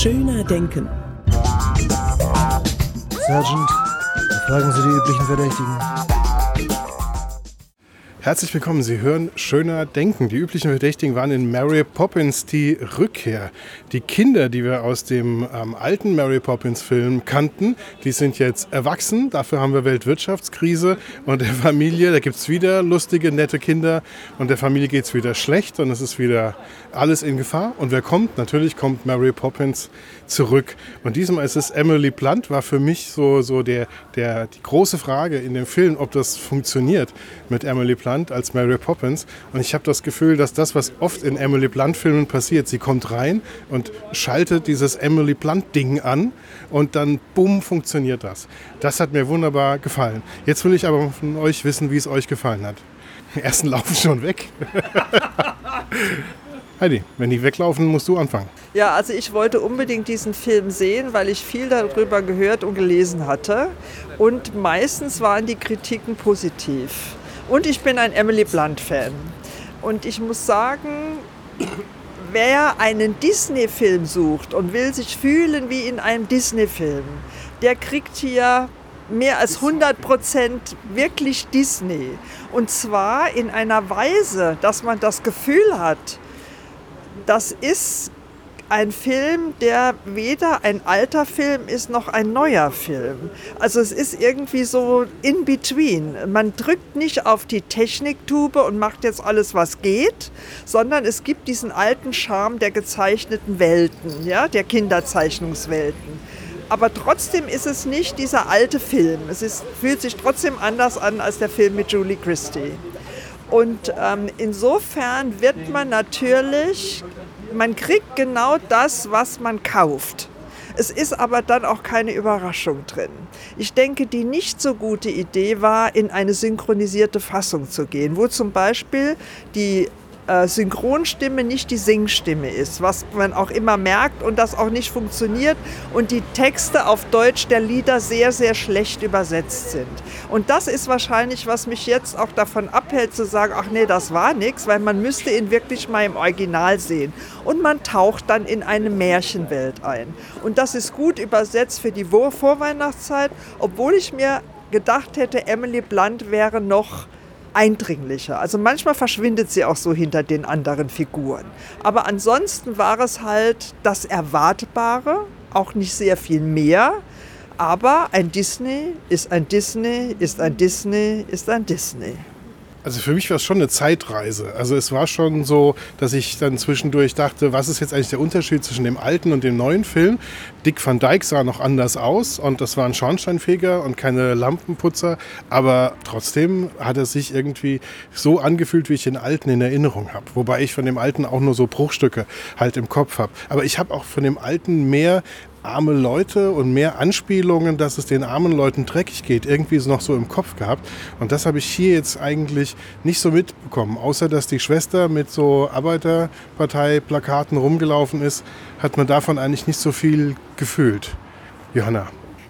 Schöner Denken. Sergeant, fragen Sie die üblichen Verdächtigen. Herzlich willkommen, Sie hören Schöner Denken. Die üblichen Verdächtigen waren in Mary Poppins die Rückkehr. Die Kinder, die wir aus dem alten Mary Poppins Film kannten, die sind jetzt erwachsen. Dafür haben wir Weltwirtschaftskrise und der Familie, da gibt es wieder lustige, nette Kinder und der Familie geht es wieder schlecht und es ist wieder alles in Gefahr. Und wer kommt? Natürlich kommt Mary Poppins zurück. Und diesmal ist es Emily Blunt, war für mich so die große Frage in dem Film, ob das funktioniert mit Emily Blunt als Mary Poppins. Und ich habe das Gefühl, dass das, was oft in Emily Blunt-Filmen passiert, sie kommt rein und schaltet dieses Emily Blunt-Ding an und dann, bumm, funktioniert das. Das hat mir wunderbar gefallen. Jetzt will ich aber von euch wissen, wie es euch gefallen hat. Die ersten laufen schon weg. Heidi, wenn die weglaufen, musst du anfangen. Ja, also ich wollte unbedingt diesen Film sehen, weil ich viel darüber gehört und gelesen hatte. Und meistens waren die Kritiken positiv. Und ich bin ein Emily Blunt-Fan. Und ich muss sagen, wer einen Disney-Film sucht und will sich fühlen wie in einem Disney-Film, der kriegt hier mehr als 100% wirklich Disney. Und zwar in einer Weise, dass man das Gefühl hat, das ist ein Film, der weder ein alter Film ist noch ein neuer Film. Also es ist irgendwie so in between. Man drückt nicht auf die Techniktube und macht jetzt alles, was geht, sondern es gibt diesen alten Charme der gezeichneten Welten, ja, der Kinderzeichnungswelten. Aber trotzdem ist es nicht dieser alte Film. Fühlt sich trotzdem anders an als der Film mit Julie Christie. Und insofern wird man kriegt genau das, was man kauft. Es ist aber dann auch keine Überraschung drin. Ich denke, die nicht so gute Idee war, in eine synchronisierte Fassung zu gehen, wo zum Beispiel die Synchronstimme nicht die Singstimme ist, was man auch immer merkt und das auch nicht funktioniert und die Texte auf Deutsch der Lieder sehr, sehr schlecht übersetzt sind. Und das ist wahrscheinlich, was mich jetzt auch davon abhält zu sagen, ach nee, das war nichts, weil man müsste ihn wirklich mal im Original sehen. Und man taucht dann in eine Märchenwelt ein. Und das ist gut übersetzt für die Vorweihnachtszeit, obwohl ich mir gedacht hätte, Emily Blunt wäre noch eindringlicher. Also manchmal verschwindet sie auch so hinter den anderen Figuren. Aber ansonsten war es halt das Erwartbare, auch nicht sehr viel mehr. Aber ein Disney ist ein Disney, ist ein Disney, ist ein Disney. Also für mich war es schon eine Zeitreise. Also es war schon so, dass ich dann zwischendurch dachte, was ist jetzt eigentlich der Unterschied zwischen dem alten und dem neuen Film? Dick Van Dyke sah noch anders aus und das war ein Schornsteinfeger und keine Lampenputzer. Aber trotzdem hat er sich irgendwie so angefühlt, wie ich den alten in Erinnerung habe. Wobei ich von dem alten auch nur so Bruchstücke halt im Kopf habe. Aber ich habe auch von dem alten mehr arme Leute und mehr Anspielungen, dass es den armen Leuten dreckig geht, irgendwie noch so im Kopf gehabt. Und das habe ich hier jetzt eigentlich nicht so mitbekommen. Außer, dass die Schwester mit so Arbeiterpartei-Plakaten rumgelaufen ist, hat man davon eigentlich nicht so viel gefühlt. Johanna.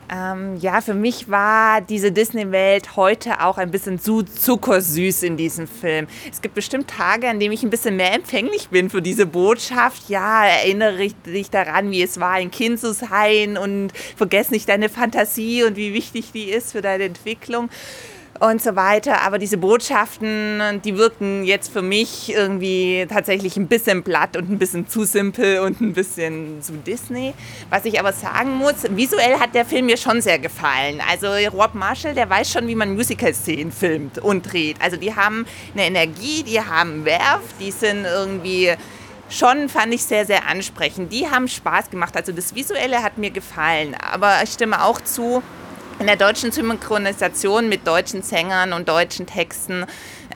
Ja, für mich war diese Disney-Welt heute auch ein bisschen zu zuckersüß in diesem Film. Es gibt bestimmt Tage, an denen ich ein bisschen mehr empfänglich bin für diese Botschaft. Ja, erinnere dich daran, wie es war, ein Kind zu sein und vergiss nicht deine Fantasie und wie wichtig die ist für deine Entwicklung und so weiter. Aber diese Botschaften, die wirken jetzt für mich irgendwie tatsächlich ein bisschen platt und ein bisschen zu simpel und ein bisschen zu Disney. Was ich aber sagen muss, visuell hat der Film mir schon sehr gefallen. Also Rob Marshall, der weiß schon, wie man Musical-Szenen filmt und dreht. Also die haben eine Energie, die haben Werf, die sind irgendwie schon, fand ich, sehr, sehr ansprechend. Die haben Spaß gemacht. Also das Visuelle hat mir gefallen. Aber ich stimme auch zu, in der deutschen Synchronisation mit deutschen Sängern und deutschen Texten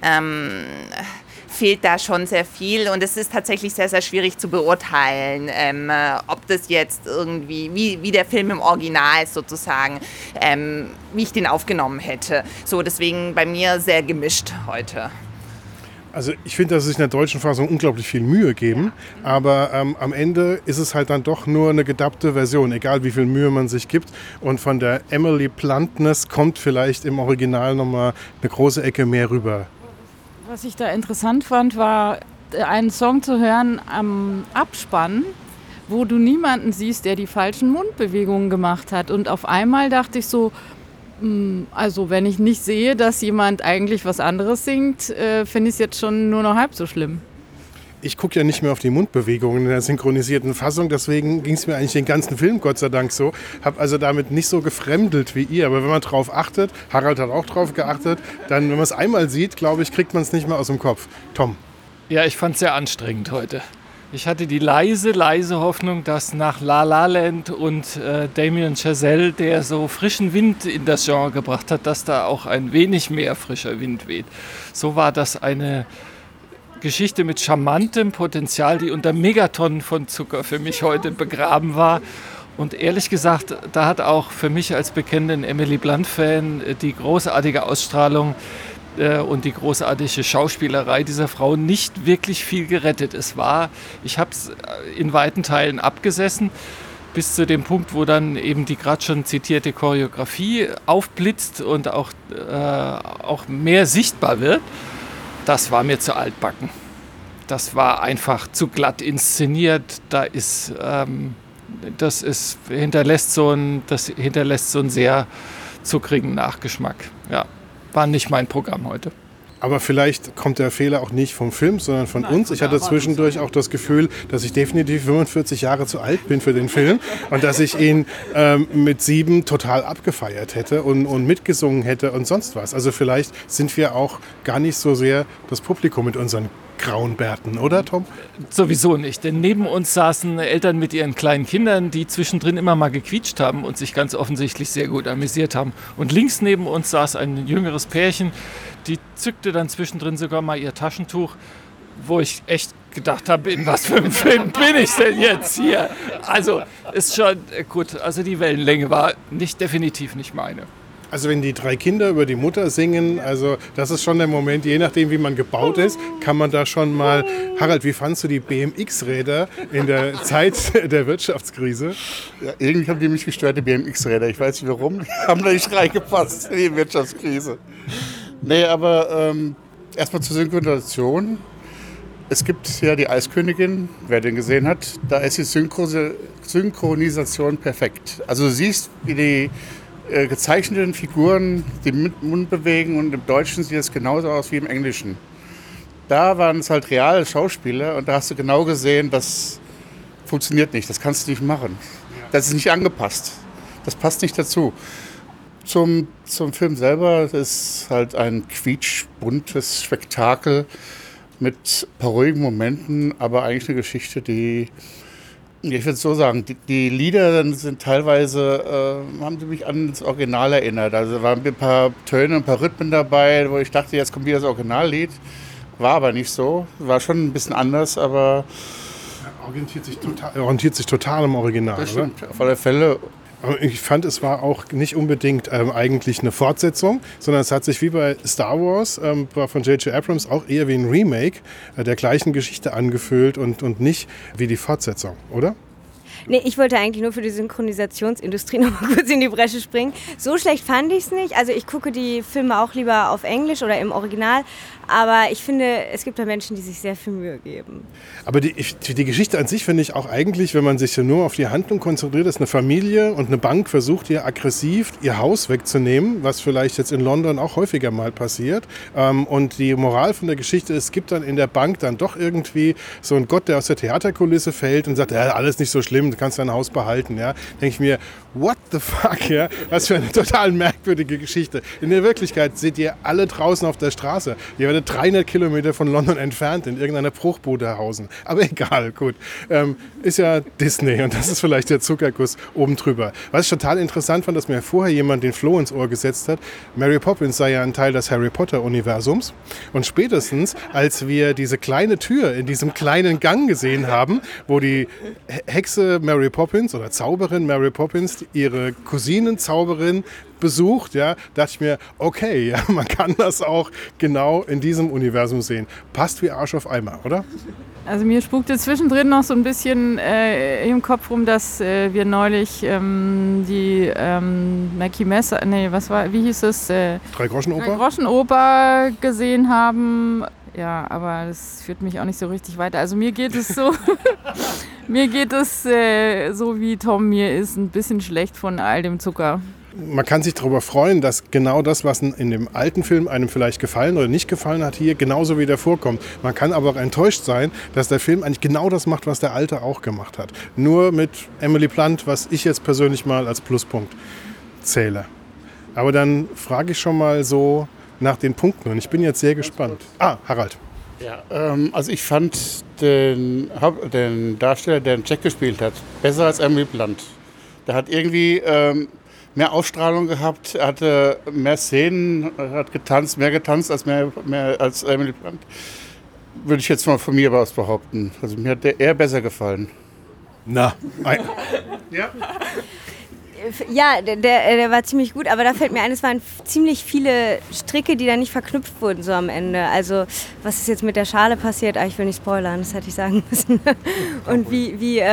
fehlt da schon sehr viel und es ist tatsächlich sehr, sehr schwierig zu beurteilen, ob das jetzt irgendwie, wie der Film im Original sozusagen, wie ich den aufgenommen hätte. So, deswegen bei mir sehr gemischt heute. Also ich finde, dass sie sich in der deutschen Fassung unglaublich viel Mühe geben, aber am Ende ist es halt dann doch nur eine gedubbte Version, egal wie viel Mühe man sich gibt. Und von der Emily Bluntness kommt vielleicht im Original nochmal eine große Ecke mehr rüber. Was ich da interessant fand, war einen Song zu hören am Abspann, wo du niemanden siehst, der die falschen Mundbewegungen gemacht hat. Und auf einmal dachte ich so, also wenn ich nicht sehe, dass jemand eigentlich was anderes singt, finde ich es jetzt schon nur noch halb so schlimm. Ich gucke ja nicht mehr auf die Mundbewegungen in der synchronisierten Fassung, deswegen ging es mir eigentlich den ganzen Film Gott sei Dank so. Habe also damit nicht so gefremdelt wie ihr, aber wenn man drauf achtet, Harald hat auch drauf geachtet, dann, wenn man es einmal sieht, glaube ich, kriegt man es nicht mehr aus dem Kopf. Tom. Ja, ich fand es sehr anstrengend heute. Ich hatte die leise Hoffnung, dass nach La La Land und Damien Chazelle, der so frischen Wind in das Genre gebracht hat, dass da auch ein wenig mehr frischer Wind weht. So war das eine Geschichte mit charmantem Potenzial, die unter Megatonnen von Zucker für mich heute begraben war. Und ehrlich gesagt, da hat auch für mich als bekennenden Emily Blunt-Fan die großartige Ausstrahlung und die großartige Schauspielerei dieser Frau nicht wirklich viel gerettet. Ich habe es in weiten Teilen abgesessen, bis zu dem Punkt, wo dann eben die gerade schon zitierte Choreografie aufblitzt und auch mehr sichtbar wird. Das war mir zu altbacken. Das war einfach zu glatt inszeniert. Das hinterlässt so einen sehr zuckrigen Nachgeschmack. Ja, war nicht mein Programm heute. Aber vielleicht kommt der Fehler auch nicht vom Film, sondern von uns. Ich hatte zwischendurch auch das Gefühl, dass ich definitiv 45 Jahre zu alt bin für den Film und dass ich ihn mit 7 total abgefeiert hätte und mitgesungen hätte und sonst was. Also vielleicht sind wir auch gar nicht so sehr das Publikum mit unseren grauen Bärten, oder Tom? Sowieso nicht, denn neben uns saßen Eltern mit ihren kleinen Kindern, die zwischendrin immer mal gequietscht haben und sich ganz offensichtlich sehr gut amüsiert haben. Und links neben uns saß ein jüngeres Pärchen, die zückte dann zwischendrin sogar mal ihr Taschentuch, wo ich echt gedacht habe, in was für einem Film bin ich denn jetzt hier? Also ist schon gut, also die Wellenlänge war definitiv nicht meine. Also wenn die 3 Kinder über die Mutter singen, also das ist schon der Moment, je nachdem wie man gebaut ist, kann man da schon mal... Harald, wie fandst du die BMX-Räder in der Zeit der Wirtschaftskrise? Ja, irgendwie haben die mich gestört, die BMX-Räder. Ich weiß nicht warum, die haben da nicht reingepasst in die Wirtschaftskrise. Nee, aber erstmal zur Synchronisation. Es gibt ja die Eiskönigin, wer den gesehen hat, da ist die Synchronisation perfekt. Also du siehst, wie die gezeichneten Figuren die Mund bewegen und im Deutschen sieht es genauso aus wie im Englischen. Da waren es halt reale Schauspieler und da hast du genau gesehen, das funktioniert nicht, das kannst du nicht machen. Das ist nicht angepasst, das passt nicht dazu. Zum Film selber, das ist halt ein quietschbuntes Spektakel mit ein paar ruhigen Momenten, aber eigentlich eine Geschichte, die... Ich würde es so sagen, die Lieder sind teilweise, haben sie mich an das Original erinnert. Also waren ein paar Töne, ein paar Rhythmen dabei, wo ich dachte, jetzt kommt wieder das Originallied. War aber nicht so, war schon ein bisschen anders, aber... Orientiert sich total im Original, das stimmt, oder? Auf alle Fälle. Aber ich fand, es war auch nicht unbedingt eigentlich eine Fortsetzung, sondern es hat sich wie bei Star Wars von J.J. Abrams auch eher wie ein Remake der gleichen Geschichte angefühlt und nicht wie die Fortsetzung, oder? Nee, ich wollte eigentlich nur für die Synchronisationsindustrie noch mal kurz in die Bresche springen. So schlecht fand ich es nicht. Also ich gucke die Filme auch lieber auf Englisch oder im Original. Aber ich finde, es gibt da Menschen, die sich sehr viel Mühe geben. Aber die Geschichte an sich finde ich auch eigentlich, wenn man sich ja nur auf die Handlung konzentriert, ist eine Familie und eine Bank versucht ihr aggressiv ihr Haus wegzunehmen, was vielleicht jetzt in London auch häufiger mal passiert. Und die Moral von der Geschichte ist, es gibt dann in der Bank dann doch irgendwie so einen Gott, der aus der Theaterkulisse fällt und sagt, ja, alles nicht so schlimm, du kannst dein Haus behalten. Ja. Denke ich mir, what the fuck, ja? Was für eine total merkwürdige Geschichte. In der Wirklichkeit seht ihr alle draußen auf der Straße. Ihr werdet 300 Kilometer von London entfernt in irgendeiner Bruchbude hausen. Aber egal, gut. Ist ja Disney und das ist vielleicht der Zuckerguss oben drüber. Was ich total interessant fand, dass mir vorher jemand den Floh ins Ohr gesetzt hat. Mary Poppins sei ja ein Teil des Harry Potter-Universums. Und spätestens, als wir diese kleine Tür in diesem kleinen Gang gesehen haben, wo die Hexe Mary Poppins oder Zauberin Mary Poppins ihre Cousinenzauberin besucht, ja, dachte ich mir, okay, ja, man kann das auch genau in diesem Universum sehen. Passt wie Arsch auf Eimer, oder? Also mir spukte zwischendrin noch so ein bisschen im Kopf rum, dass wir neulich die Mackie Messer, wie hieß es? Drei-Groschen-Oper? Drei-Groschen-Oper gesehen haben. Ja, aber das führt mich auch nicht so richtig weiter. Also mir geht es so, Mir geht es, so wie Tom mir ist, ein bisschen schlecht von all dem Zucker. Man kann sich darüber freuen, dass genau das, was in dem alten Film einem vielleicht gefallen oder nicht gefallen hat, hier genauso wieder vorkommt. Man kann aber auch enttäuscht sein, dass der Film eigentlich genau das macht, was der alte auch gemacht hat. Nur mit Emily Blunt, was ich jetzt persönlich mal als Pluspunkt zähle. Aber dann frage ich schon mal so nach den Punkten und ich bin jetzt sehr gespannt. Harald. Ja, also ich fand den Darsteller, der den Jack gespielt hat, besser als Emily Blunt. Der hat irgendwie mehr Ausstrahlung gehabt, er hatte mehr Szenen, hat mehr getanzt als als Emily Blunt. Würde ich jetzt mal von mir aus behaupten. Also mir hat der eher besser gefallen. Ja. Ja, der war ziemlich gut, aber da fällt mir ein, es waren ziemlich viele Stricke, die da nicht verknüpft wurden so am Ende. Also was ist jetzt mit der Schale passiert? Ich will nicht spoilern, das hätte ich sagen müssen. Und wie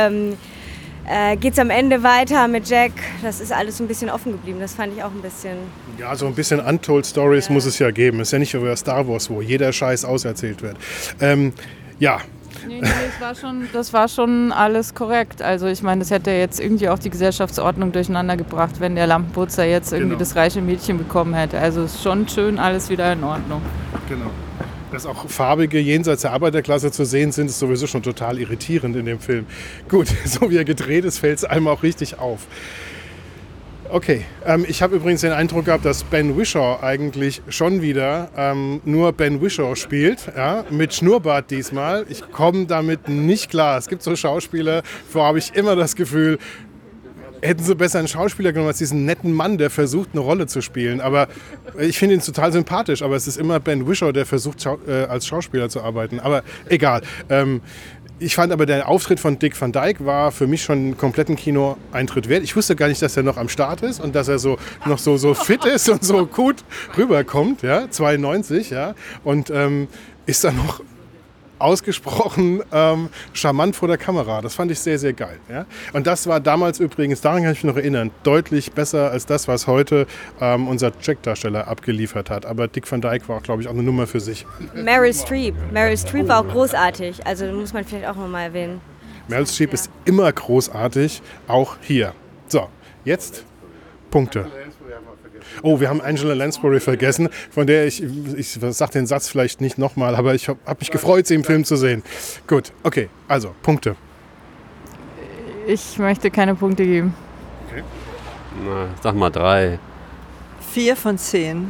geht's am Ende weiter mit Jack? Das ist alles so ein bisschen offen geblieben, das fand ich auch ein bisschen... Ja, so ein bisschen Untold Stories muss es ja geben. Ist ja nicht wie bei Star Wars, wo jeder Scheiß auserzählt wird. Ja. Nee, das war schon alles korrekt. Also ich meine, das hätte jetzt irgendwie auch die Gesellschaftsordnung durcheinander gebracht, wenn der Lampenputzer jetzt irgendwie das reiche Mädchen bekommen hätte. Also es ist schon schön, alles wieder in Ordnung. Genau. Dass auch Farbige jenseits der Arbeiterklasse zu sehen sind, ist sowieso schon total irritierend in dem Film. Gut, so wie er gedreht ist, fällt es einem auch richtig auf. Okay, ich habe übrigens den Eindruck gehabt, dass Ben Whishaw eigentlich schon wieder nur Ben Whishaw spielt, ja, mit Schnurrbart diesmal. Ich komme damit nicht klar. Es gibt so Schauspieler, wo habe ich immer das Gefühl, hätten sie besser einen Schauspieler genommen als diesen netten Mann, der versucht, eine Rolle zu spielen. Aber ich finde ihn total sympathisch, aber es ist immer Ben Whishaw, der versucht, als Schauspieler zu arbeiten. Aber egal. Ich fand aber, der Auftritt von Dick Van Dyke war für mich schon einen kompletten Kinoeintritt wert. Ich wusste gar nicht, dass er noch am Start ist und dass er noch so fit ist und so gut rüberkommt. Ja? 92, ja. Und ist dann noch ausgesprochen charmant vor der Kamera. Das fand ich sehr, sehr geil. Ja? Und das war damals übrigens, daran kann ich mich noch erinnern, deutlich besser als das, was heute unser Jack-Darsteller abgeliefert hat. Aber Dick Van Dyke war, glaube ich, auch eine Nummer für sich. Meryl Streep war auch großartig. Also muss man vielleicht auch nochmal erwähnen. Meryl Streep ist immer großartig, auch hier. So, jetzt Punkte. Oh, wir haben Angela Lansbury vergessen, von der ich sage den Satz vielleicht nicht nochmal, aber ich habe mich gefreut, sie im Film zu sehen. Gut, okay, also Punkte. Ich möchte keine Punkte geben. Okay. Na, sag mal 3. 4 von 10.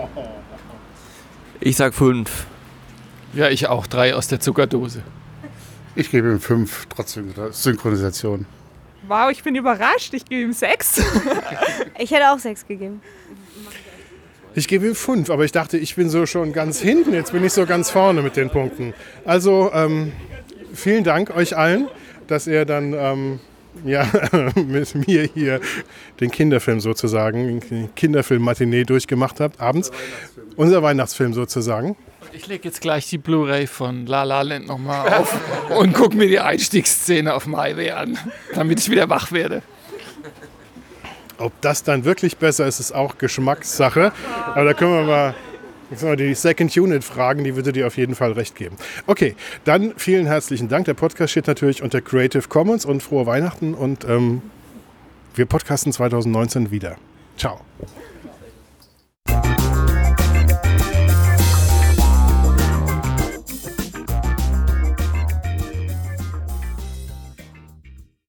Ich sag 5. Ja, ich auch 3 aus der Zuckerdose. Ich gebe ihm 5, trotz Synchronisation. Wow, ich bin überrascht, ich gebe ihm 6. Ich hätte auch 6 gegeben. Ich gebe ihm 5, aber ich dachte, ich bin so schon ganz hinten. Jetzt bin ich so ganz vorne mit den Punkten. Also vielen Dank euch allen, dass ihr dann mit mir hier den Kinderfilm sozusagen, den Kinderfilm-Matinee durchgemacht habt, abends. Unser Weihnachtsfilm sozusagen. Ich lege jetzt gleich die Blu-ray von La La Land nochmal auf und gucke mir die Einstiegsszene auf MyWay an, damit ich wieder wach werde. Ob das dann wirklich besser ist, ist auch Geschmackssache. Aber da können wir mal die Second Unit fragen, die würde dir auf jeden Fall recht geben. Okay, dann vielen herzlichen Dank. Der Podcast steht natürlich unter Creative Commons und frohe Weihnachten und wir podcasten 2019 wieder. Ciao.